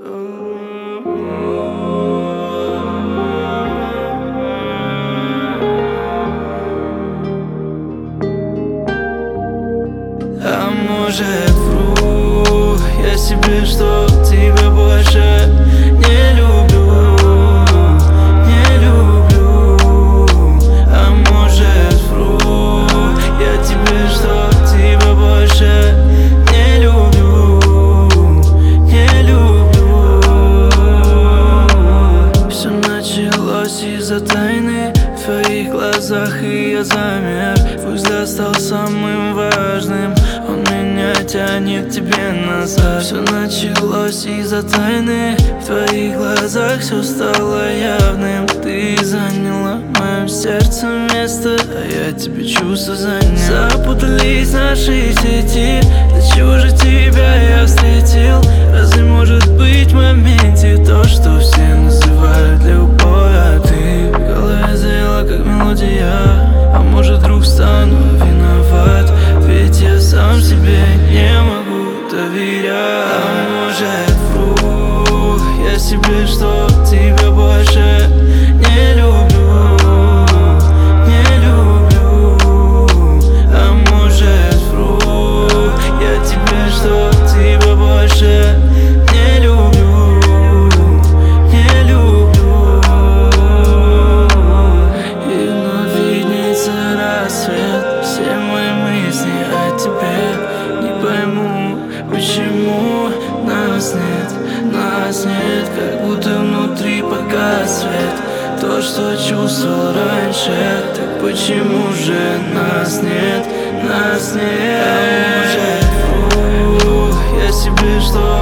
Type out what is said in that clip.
А может вру я себе, что тебя больше не люблю, не люблю. А может вру я тебе, что тебя больше не люблю, не люблю. Все началось из-за тайны в твоих глазах, и я замер. Твой взгляд стал самым важным, он меня тянет к тебе назад. Все началось из-за тайны в твоих глазах, все стало явным. Ты заняла в моем сердце место, а я тебе чувства занял. Запутались наши сети, для чего же тебя я встретил? Разве может быть в моменте то, что все называют любовь? А ты в голове заела как мелодия. А может вдруг стану виноват, ведь я сам себе не могу доверять. А может вру я себе, что тебя больше не люблю, не люблю. А может вру я тебе, что тебя больше не люблю, не люблю. И вновь виднеется рассвет, все мои мысли о тебе. Не пойму, почему нас нет, как будто внутри погас свет. То, что чувствовал раньше, так почему же нас нет, нас нет? А может вру я себе, что